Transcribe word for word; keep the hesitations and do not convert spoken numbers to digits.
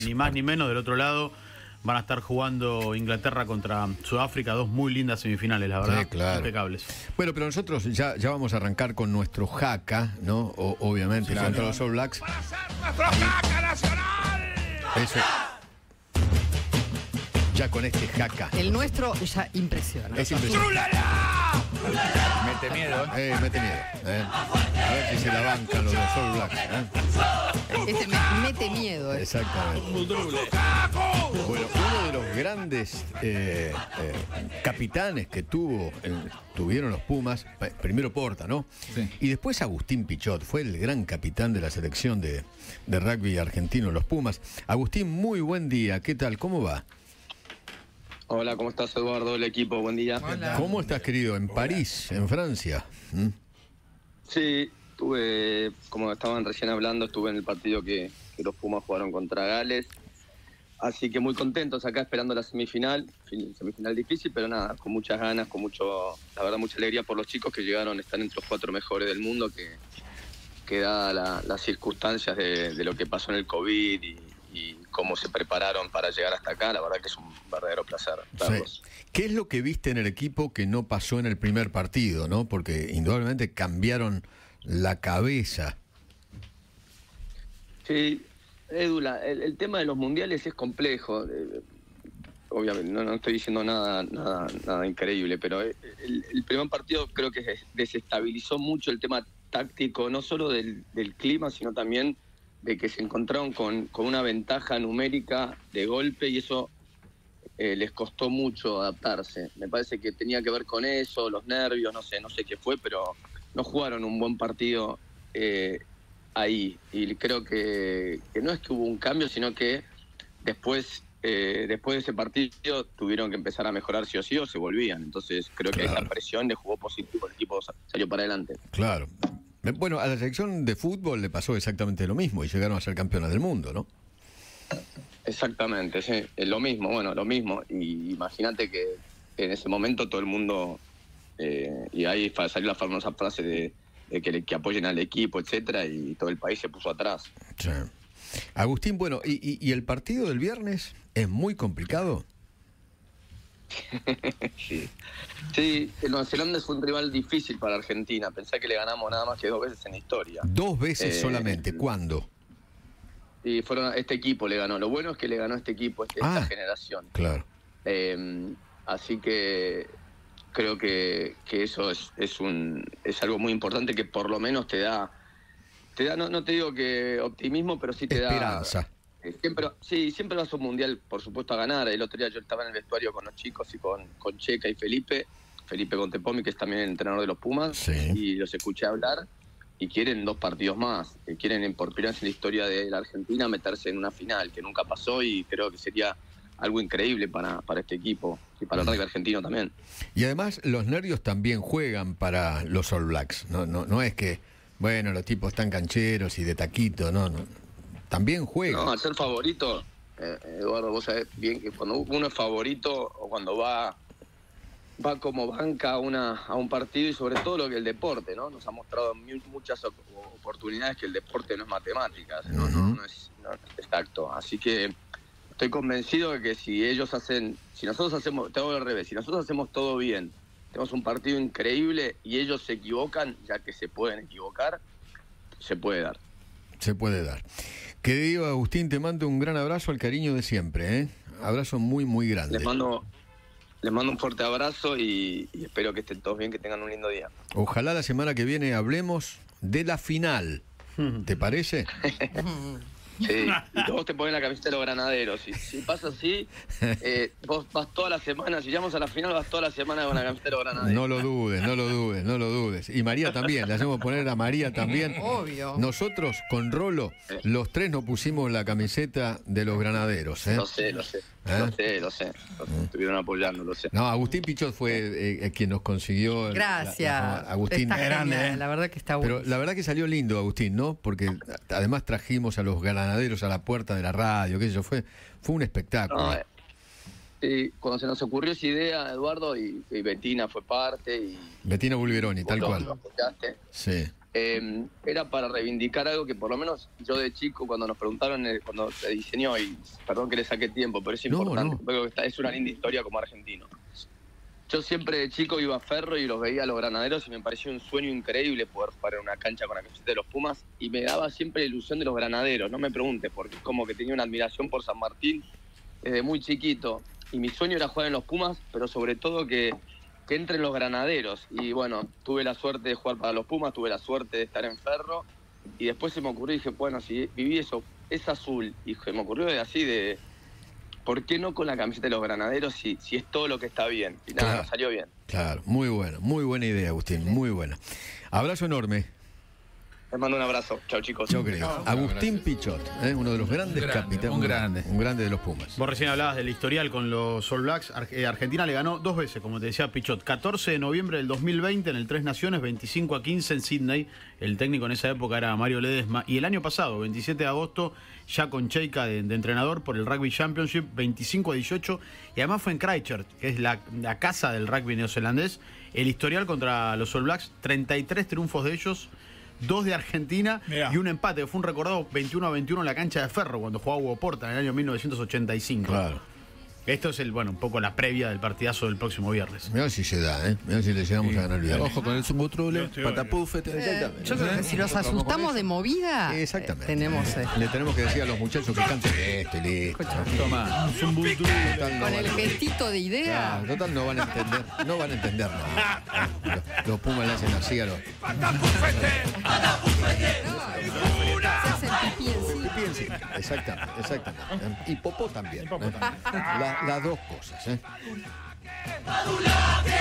Ni más ni menos, del otro lado van a estar jugando Inglaterra contra Sudáfrica, dos muy lindas semifinales, la verdad, sí, claro. impecables. Bueno, pero nosotros ya, ya vamos a arrancar con nuestro jaca, ¿no? O, obviamente, Claro. contra los All Blacks. ¡Para ser nuestro jaca nacional! Eso. Ya con este jaca. El nuestro ya impresiona. Es impresionante. ¡Trulala! Mete miedo, ¿eh? Eh, mete miedo. Eh. A ver si se la bancan los, los All Blacks. ¿eh? Este me, mete miedo. Eh. Exactamente. Bueno, uno de los grandes eh, eh, capitanes que tuvo, eh, tuvieron los Pumas, eh, primero Porta, ¿no? Sí. Y después Agustín Pichot, fue el gran capitán de la selección de, de rugby argentino, los Pumas. Agustín, muy buen día, ¿qué tal? ¿Cómo va? Hola, ¿cómo estás, Eduardo? El equipo, buen día. Hola. ¿Cómo estás, querido? En París, en Francia. ¿Mm? Sí, estuve, como estaban recién hablando, estuve en el partido que, que los Pumas jugaron contra Gales. Así que muy contentos acá esperando la semifinal. Semifinal difícil, pero nada, con muchas ganas, con mucho, la verdad, mucha alegría por los chicos que llegaron, están entre los cuatro mejores del mundo, que, que dadas la, las circunstancias de, de lo que pasó en el COVID y, y cómo se prepararon para llegar hasta acá, la verdad que es un verdadero placer verlos. Sí. ¿Qué es lo que viste en el equipo que no pasó en el primer partido, no? Porque indudablemente cambiaron la cabeza. Sí, Edu, la- el, el tema de los mundiales es complejo. eh, Obviamente, no, no estoy diciendo nada, nada, nada increíble, pero el, el primer partido creo que desestabilizó mucho el tema táctico, no solo del, del clima, sino también de que se encontraron con, con una ventaja numérica de golpe y eso eh, les costó mucho adaptarse. Me parece que tenía que ver con eso, los nervios, no sé, no sé qué fue, pero no jugaron un buen partido eh, ahí. Y creo que, que no es que hubo un cambio, sino que después, eh, después de ese partido tuvieron que empezar a mejorar sí o sí o se volvían. Entonces creo que Claro. esa presión le jugó positivo, el equipo sa- salió para adelante. Claro. Eh, Bueno, a la selección de fútbol le pasó exactamente lo mismo y llegaron a ser campeonas del mundo, ¿no? Exactamente, sí, es lo mismo, bueno, lo mismo. Y imagínate que en ese momento todo el mundo, eh, y ahí fa- salió la famosa frase de, de que, que apoyen al equipo, etcétera, y todo el país se puso atrás. Sí. Agustín, bueno, ¿y, y, y el partido del viernes es muy complicado? Sí. Sí, el Nueva Zelanda es un rival difícil para Argentina. Pensá que le ganamos nada más que dos veces en la historia. Dos veces Eh, solamente. ¿Cuándo? Y fueron a- este equipo le ganó. Lo bueno es que le ganó este equipo, este- Ah. esta generación. Claro. Eh, así que creo que, que eso es, es un es algo muy importante que por lo menos te da, te da no, no te digo que optimismo, pero sí te Esperanza. da... eh, Siempre, sí, siempre vas a un mundial, por supuesto, a ganar. El otro día yo estaba en el vestuario con los chicos y con, con Checa y Felipe, Felipe Contepomi, que es también el entrenador de los Pumas, Sí. y los escuché hablar y quieren dos partidos más, que quieren por primera vez en la historia de la Argentina meterse en una final, que nunca pasó y creo que sería algo increíble para, para este equipo y para el rugby argentino también. Y además los nervios también juegan para los All Blacks. No, no, no es que, bueno, los tipos están cancheros y de taquito, no, no. También juegan. No, al ser favorito, eh, Eduardo, vos sabés bien que cuando uno es favorito o cuando va va como banca a, una, a un partido y sobre todo lo que el deporte, ¿no? Nos ha mostrado en mu- muchas op- oportunidades que el deporte no es matemáticas, no, no, Ujú. no es, no es exacto. Así que estoy convencido de que si ellos hacen, si nosotros hacemos, te hago al revés, si nosotros hacemos todo bien, tenemos un partido increíble y ellos se equivocan, ya que se pueden equivocar, se puede dar. Se puede dar. Querido Agustín, te mando un gran abrazo, al cariño de siempre, ¿eh? Abrazo muy, muy grande. Les mando, les mando un fuerte abrazo y, y espero que estén todos bien, que tengan un lindo día. Ojalá la semana que viene hablemos de la final. ¿Te parece? Sí, y vos te pones la camiseta de los granaderos. Si, si pasa así, eh, vos vas toda la semana, si llegamos a la final, vas toda la semana con la camiseta de los granaderos. No lo dudes, no lo dudes, no lo dudes. Y María también, le hacemos poner a María también. Obvio. Nosotros con Rolo, los tres nos pusimos la camiseta de los granaderos, ¿eh? Lo sé, lo sé, ¿Eh? lo sé, lo sé. Lo sé, estuvieron apoyando, lo sé. No, Agustín Pichot fue eh, eh, quien nos consiguió. el- Gracias. la- la- Agustín. Está grande, genial, ¿eh? la verdad que está bueno. Pero la verdad que salió lindo, Agustín, ¿no? Porque a- además trajimos a los granaderos a la puerta de la radio, qué sé yo, fue, fue un espectáculo. No, eh, sí, cuando se nos ocurrió esa idea, Eduardo, y, y Betina fue parte, y Bettina Bulgeroni, vos tal lo- cual. lo apoyaste. Sí. eh, era para reivindicar algo que por lo menos yo de chico, cuando nos preguntaron, eh, cuando se diseñó, y perdón que le saque tiempo, pero es No, importante, no. creo que está, es una linda historia como argentino. Yo siempre de chico iba a Ferro y los veía a los granaderos y me pareció un sueño increíble poder jugar en una cancha con la camiseta de los Pumas, y me daba siempre la ilusión de los granaderos, no me preguntes, porque es como que tenía una admiración por San Martín desde muy chiquito, y mi sueño era jugar en los Pumas, pero sobre todo que, que entren los granaderos. Y bueno, tuve la suerte de jugar para los Pumas, tuve la suerte de estar en Ferro, y después se me ocurrió y dije, bueno, si viví eso, es azul, y se me ocurrió de así de, ¿por qué no con la camiseta de los granaderos si, si es todo lo que está bien? Y nada, Claro. nos salió bien. Claro, muy bueno, muy buena idea, Agustín, muy buena. Abrazo enorme. Les mando un abrazo. Chao, chicos. Yo creo. Agustín Pichot, ¿eh? uno de los grandes Un grande, capitanes. un grande. Un grande de los Pumas. Vos recién hablabas del historial con los All Blacks. Ar- eh, Argentina le ganó dos veces, como te decía Pichot. catorce de noviembre del dos mil veinte en el Tres Naciones, veinticinco a quince en Sydney. El técnico en esa época era Mario Ledesma. Y el año pasado, veintisiete de agosto, ya con Cheika de, de entrenador por el Rugby Championship, veinticinco a dieciocho. Y además fue en Christchurch, que es la, la casa del rugby neozelandés. El historial contra los All Blacks, treinta y tres triunfos de ellos, dos de Argentina. Mirá. Y un empate. Fue un recordado veintiuno a veintiuno en la cancha de Ferro cuando jugaba Hugo Porta en el año mil novecientos ochenta y cinco. Claro. Esto es el, bueno, un poco la previa del partidazo del próximo viernes. Mirá si se da, ¿eh? Mirá si le llegamos a ganar el viernes. Ojo con el Zumbo Trule, Yo te Patapufet. Eh, yo creo que si los asustamos de movida, eh, Exactamente. tenemos eh, Le tenemos que decir a los muchachos que canten esto y listo. Toma, un Zumbo Trule. Total, no con van el a- gestito de idea. Claro, total no van a entender, no van a entender nada. Los, los Pumas le hacen así a los. Se hace el pipí en sí. Piensen, exactamente, exactamente. Y popó también. ¿eh? La- las dos cosas, ¿eh?